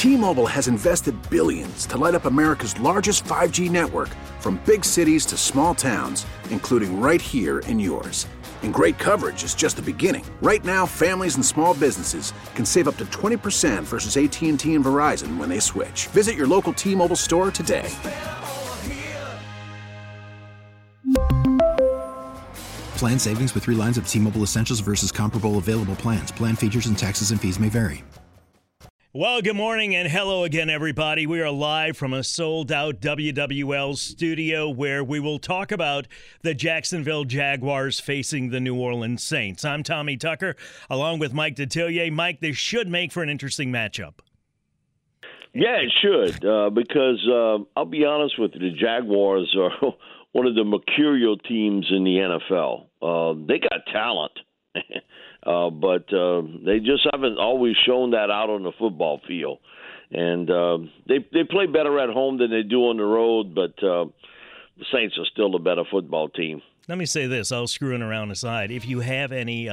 T-Mobile has invested billions to light up America's largest 5G network, from big cities to small towns, including right here in yours. And great coverage is just the beginning. Right now, families and small businesses can save up to 20% versus AT&T and Verizon when they switch. Visit your local T-Mobile store today. Plan savings with 3 lines of T-Mobile Essentials versus comparable available plans. Plan features and taxes and fees may vary. Well, good morning and hello again, everybody. We are live from a sold-out WWL studio where we will talk about the Jacksonville Jaguars facing the New Orleans Saints. I'm Tommy Tucker, along with Mike Detillier. Mike, this should make for an interesting matchup. Yeah, it should, because I'll be honest with you, the Jaguars are one of the mercurial teams in the NFL. They got talent. But they just haven't always shown that out on the football field. And they play better at home than they do on the road, but the Saints are still a better football team. Let me say this, I'll screwing around aside. If you have any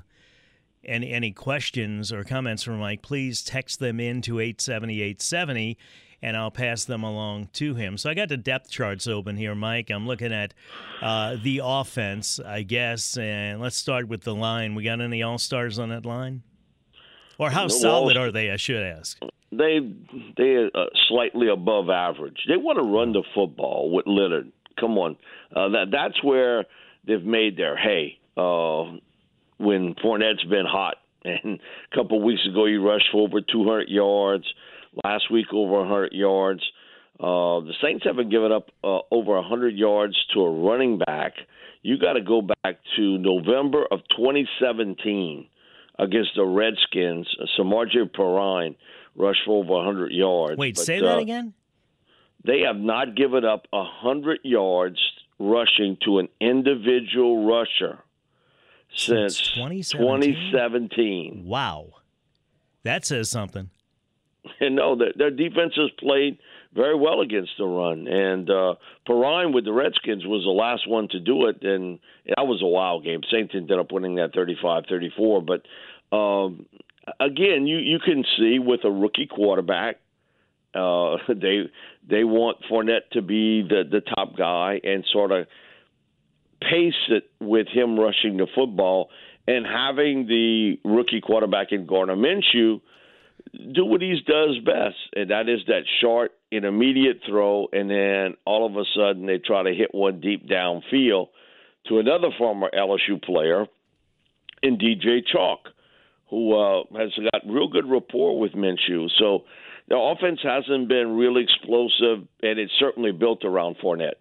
questions or comments for Mike, please text them in to 870-870, and I'll pass them along to him. So I got the depth charts open here, Mike. I'm looking at the offense, I guess, and let's start with the line. We got any all-stars on that line? Or how solid are they, I should ask? They're slightly above average. They want to run the football with Leonard. Come on. That's where they've made their hay when Fournette's been hot. And a couple of weeks ago, he rushed for over 200 yards. Last week, over 100 yards. The Saints haven't given up over 100 yards to a running back. You got to go back to November of 2017 against the Redskins. Samaje Perine rushed for over 100 yards. Wait, say that again? They have not given up 100 yards rushing to an individual rusher since 2017. Wow. That says something. And no, their defense has played very well against the run. And Perine with the Redskins was the last one to do it, and that was a wild game. Saints ended up winning that 35-34. But, again, you can see with a rookie quarterback, they want Fournette to be the top guy and sort of pace it with him rushing the football and having the rookie quarterback in Gardner Minshew do what he does best, and that is that short, intermediate throw, and then all of a sudden they try to hit one deep downfield to another former LSU player in DJ Chalk, who has got real good rapport with Minshew. So the offense hasn't been really explosive, and it's certainly built around Fournette.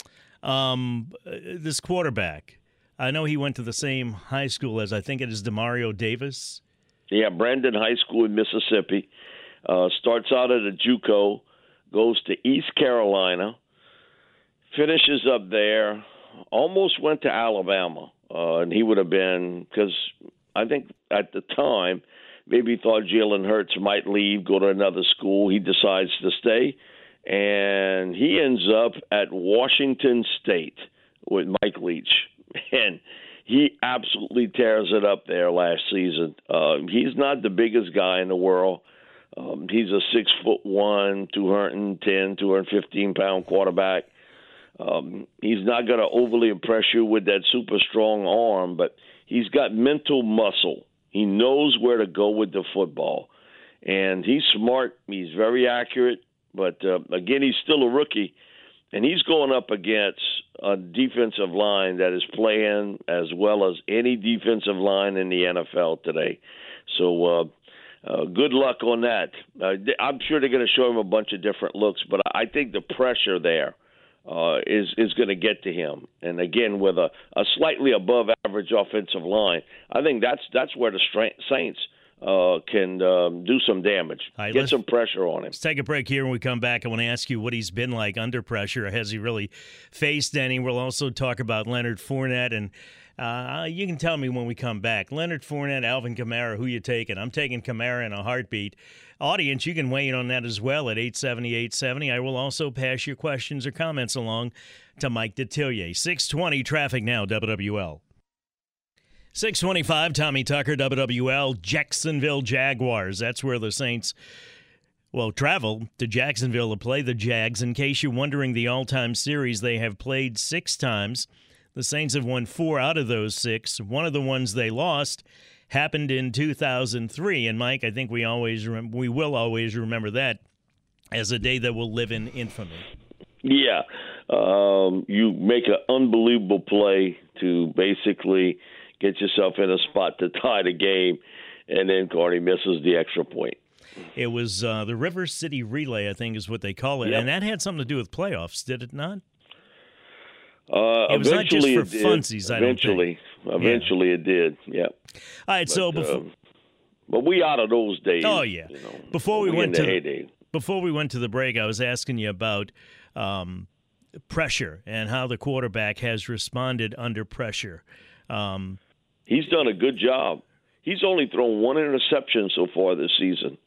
This quarterback, I know he went to the same high school as I think it is Demario Davis. Yeah, Brandon High School in Mississippi. Starts out at a JUCO, goes to East Carolina, finishes up there, almost went to Alabama. And he would have been, because I think at the time, maybe thought Jalen Hurts might leave, go to another school. He decides to stay, and he ends up at Washington State with Mike Leach. And he absolutely tears it up there last season. He's not the biggest guy in the world. He's a 6'1", 210, 215-pound quarterback. He's not going to overly impress you with that super strong arm, but he's got mental muscle. He knows where to go with the football. And he's smart. He's very accurate. But, again, he's still a rookie. And he's going up against a defensive line that is playing as well as any defensive line in the NFL today. So good luck on that. I'm sure they're going to show him a bunch of different looks, but I think the pressure there is going to get to him. And, again, with a slightly above-average offensive line, I think that's where the Saints can do some damage, get some pressure on him. Let's take a break here. When we come back, I want to ask you what he's been like under pressure. Has he really faced any? We'll also talk about Leonard Fournette, and you can tell me when we come back. Leonard Fournette, Alvin Kamara, who you taking? I'm taking Kamara in a heartbeat. Audience, you can weigh in on that as well at 870-870. I will also pass your questions or comments along to Mike Detillier. 620 traffic now, WWL. 625, Tommy Tucker, WWL, Jacksonville Jaguars. That's where the Saints travel to Jacksonville to play the Jags. In case you're wondering, the all-time series, they have played 6 times. The Saints have won 4 out of those 6. One of the ones they lost happened in 2003. And, Mike, I think we will always remember that as a day that will live in infamy. Yeah. You make an unbelievable play to basically get yourself in a spot to tie the game, and then Carney misses the extra point. It was the River City Relay, I think is what they call it. Yep. And that had something to do with playoffs, did it not? It was not just for funsies, I don't think. Eventually it did, yeah. All right, but we out of those days. Oh, yeah. Before we went to the break, I was asking you about pressure and how the quarterback has responded under pressure. He's done a good job. He's only thrown 1 interception so far this season.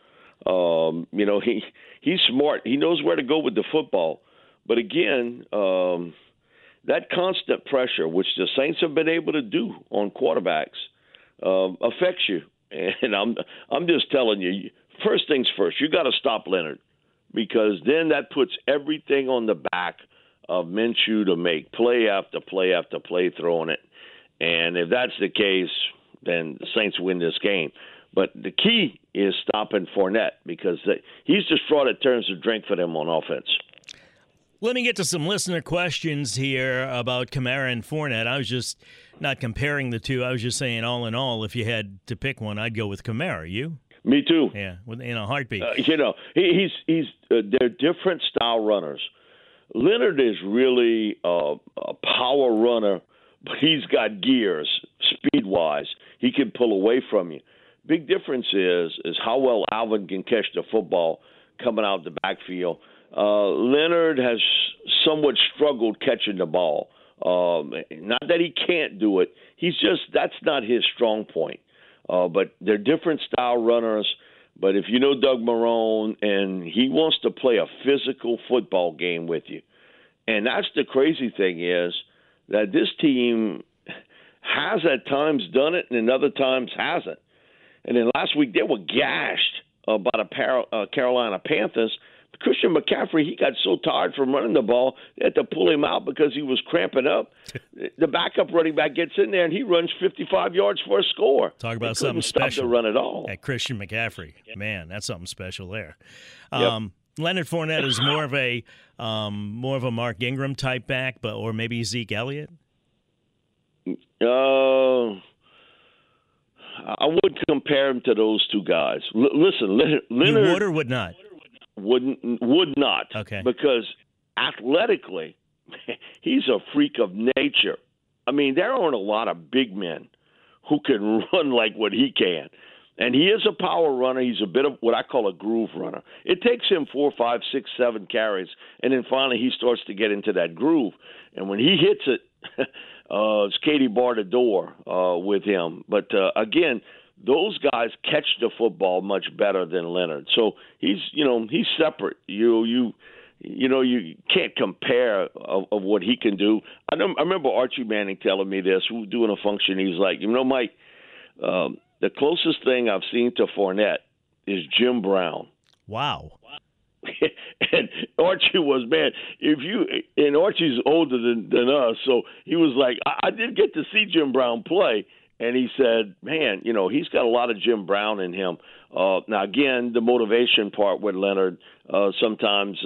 He's smart. He knows where to go with the football. But again, that constant pressure, which the Saints have been able to do on quarterbacks, affects you. And I'm just telling you, first things first, you got to stop Leonard, because then that puts everything on the back of Minshew to make play after play after play throwing it. And if that's the case, then the Saints win this game. But the key is stopping Fournette, because he's the straw that turns the drink for them on offense. Let me get to some listener questions here about Kamara and Fournette. I was just not comparing the two. I was just saying, all in all, if you had to pick one, I'd go with Kamara. You? Me too. Yeah, in a heartbeat. They're different style runners. Leonard is really a power runner, but he's got gears speed-wise. He can pull away from you. Big difference is how well Alvin can catch the football coming out the backfield. Leonard has somewhat struggled catching the ball. Not that he can't do it. That's not his strong point. But they're different style runners. But if you know Doug Marrone, and he wants to play a physical football game with you. And that's the crazy thing, is that this team has at times done it and in other times hasn't. And then last week they were gashed by the Carolina Panthers. Christian McCaffrey, he got so tired from running the ball, they had to pull him out because he was cramping up. The backup running back gets in there, and he runs 55 yards for a score. Talk about something special. To run at all. At Christian McCaffrey. Yep. Man, that's something special there. Yep. Leonard Fournette is more of a Mark Ingram type back, or maybe Zeke Elliott? I would compare him to those two guys. Listen, Leonard. You would or would not? Would not. Okay. Because athletically, he's a freak of nature. I mean, there aren't a lot of big men who can run like what he can. And he is a power runner. He's a bit of what I call a groove runner. It takes him 4, 5, 6, 7 carries, and then finally he starts to get into that groove. And when he hits it, it's Katie bar the door with him. But again, those guys catch the football much better than Leonard. So he's separate. You can't compare of what he can do. I remember Archie Manning telling me this. We were doing a function. He's like, Mike, the closest thing I've seen to Fournette is Jim Brown. Wow. And Archie was, and Archie's older than us, so he was like, I did get to see Jim Brown play, and he said, man, he's got a lot of Jim Brown in him. Now, again, the motivation part with Leonard sometimes,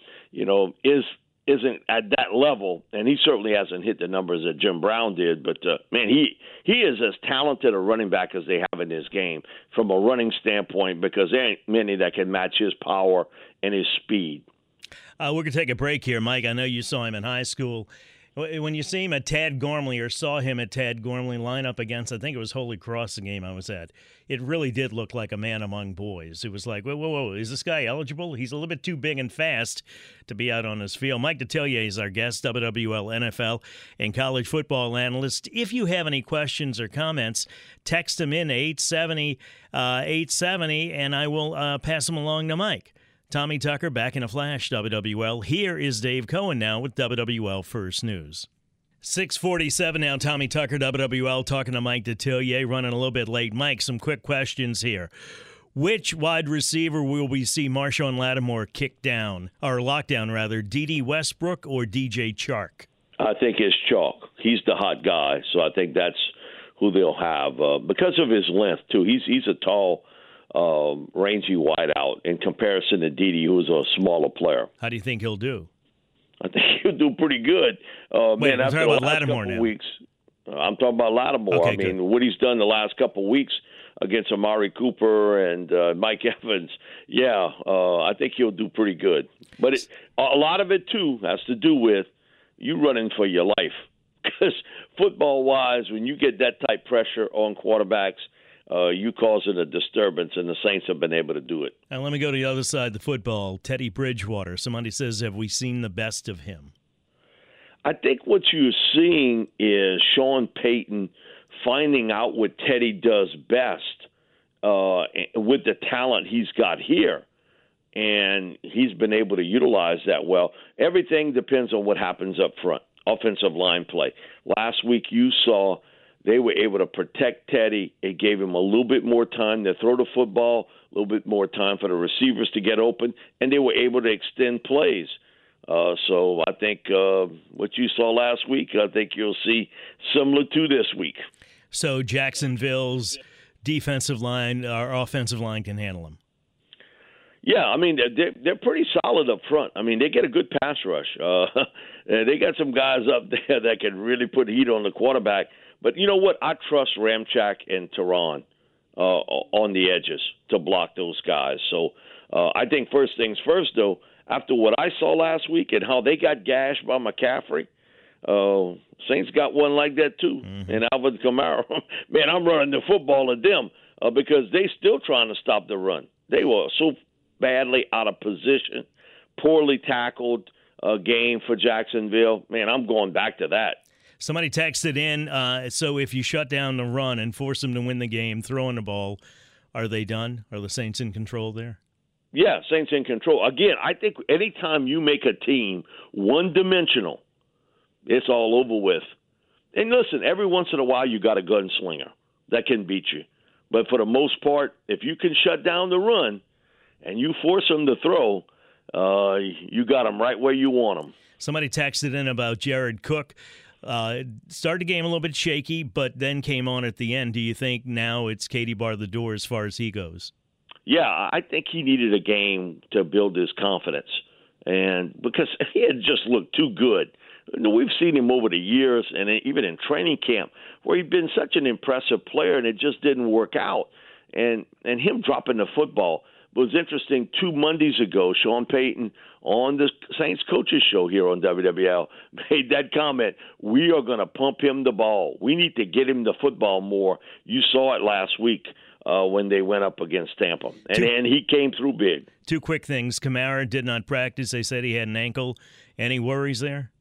isn't at that level, and he certainly hasn't hit the numbers that Jim Brown did. But, he is as talented a running back as they have in this game from a running standpoint, because there ain't many that can match his power and his speed. We're going to take a break here, Mike. I know you saw him in high school. When you see him at Tad Gormley, or saw him at Tad Gormley line up against, I think it was Holy Cross, the game I was at, it really did look like a man among boys. It was like, whoa, is this guy eligible? He's a little bit too big and fast to be out on his field. Mike Detillier is our guest, WWL NFL and college football analyst. If you have any questions or comments, text them in 870, and I will pass them along to Mike. Tommy Tucker back in a flash, WWL. Here is Dave Cohen now with WWL First News. 6:47 now, Tommy Tucker, WWL, talking to Mike Detillier, running a little bit late. Mike, some quick questions here. Which wide receiver will we see Marshawn Lattimore kick down, or lockdown rather, D.D. Westbrook or DJ Chark? I think it's Chalk. He's the hot guy, so I think that's who they'll have because of his length too. He's a tall, rangy wideout in comparison to D.D., who's a smaller player. How do you think he'll do? I think he'll do pretty good. Wait, man, I'm after talking the about last Lattimore couple now. weeks, I'm talking about Lattimore. Okay, I mean, good. what he's done the last couple of weeks against Amari Cooper and Mike Evans, I think he'll do pretty good. But a lot of it, too, has to do with you running for your life. Because football-wise, when you get that type pressure on quarterbacks, you causing a disturbance, and the Saints have been able to do it. And let me go to the other side of the football. Teddy Bridgewater. Somebody says, have we seen the best of him? I think what you're seeing is Sean Payton finding out what Teddy does best with the talent he's got here. And he's been able to utilize that well. Everything depends on what happens up front, offensive line play. Last week you saw they were able to protect Teddy. It gave him a little bit more time to throw the football, a little bit more time for the receivers to get open, and they were able to extend plays. So I think what you saw last week, I think you'll see similar to this week. So Jacksonville's defensive line, our offensive line can handle him. Yeah, I mean, they're pretty solid up front. I mean, they get a good pass rush. They got some guys up there that can really put heat on the quarterback. But you know what? I trust Ramczyk and Tehran on the edges to block those guys. So I think first things first, though, after what I saw last week and how they got gashed by McCaffrey, Saints got one like that too. Mm-hmm. And Alvin Kamara, man, I'm running the football at them because they still trying to stop the run. They were so badly out of position, poorly tackled game for Jacksonville. Man, I'm going back to that. Somebody texted in, so if you shut down the run and force them to win the game throwing the ball, are they done? Are the Saints in control there? Yeah, Saints in control. Again, I think anytime you make a team one-dimensional, it's all over with. And listen, every once in a while you got a gunslinger that can beat you. But for the most part, if you can shut down the run and you force them to throw, you got them right where you want them. Somebody texted in about Jared Cook. Started the game a little bit shaky, but then came on at the end. Do you think now it's Katie bar the door as far as he goes? Yeah, I think he needed a game to build his confidence, and because he had just looked too good. We've seen him over the years, and even in training camp, where he'd been such an impressive player, and it just didn't work out. And him dropping the football was interesting. 2 Mondays ago, Sean Payton on the Saints coaches show here on WWL made that comment, we are going to pump him the ball. We need to get him the football more. You saw it last week when they went up against Tampa. And he came through big. 2 quick things. Kamara did not practice. They said he had an ankle. Any worries there?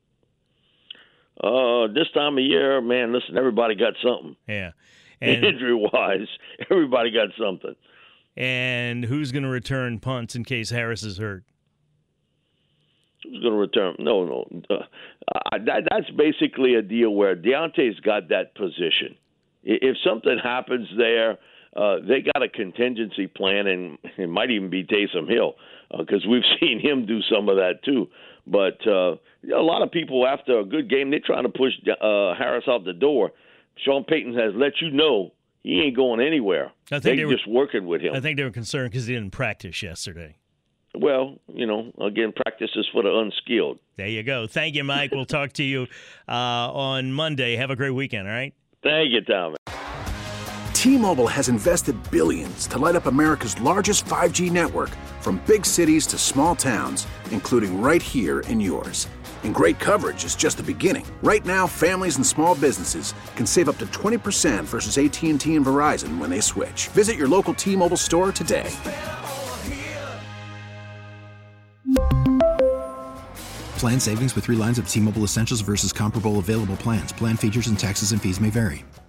This time of year, man, listen, everybody got something. Yeah. And injury-wise, everybody got something. And who's going to return punts in case Harris is hurt? Who's going to return? No. That's basically a deal where Deontay's got that position. If something happens there, they got a contingency plan, and it might even be Taysom Hill because we've seen him do some of that too. But a lot of people, after a good game, they're trying to push Harris out the door. Sean Payton has let you know he ain't going anywhere. They're just working with him. I think they were concerned because he didn't practice yesterday. Well, again, practice is for the unskilled. There you go. Thank you, Mike. We'll talk to you on Monday. Have a great weekend, all right? Thank you, Tommy. T-Mobile has invested billions to light up America's largest 5G network, from big cities to small towns, including right here in yours. And great coverage is just the beginning. Right now, families and small businesses can save up to 20% versus AT&T and Verizon when they switch. Visit your local T-Mobile store today. Plan savings with 3 lines of T-Mobile Essentials versus comparable available plans. Plan features and taxes and fees may vary.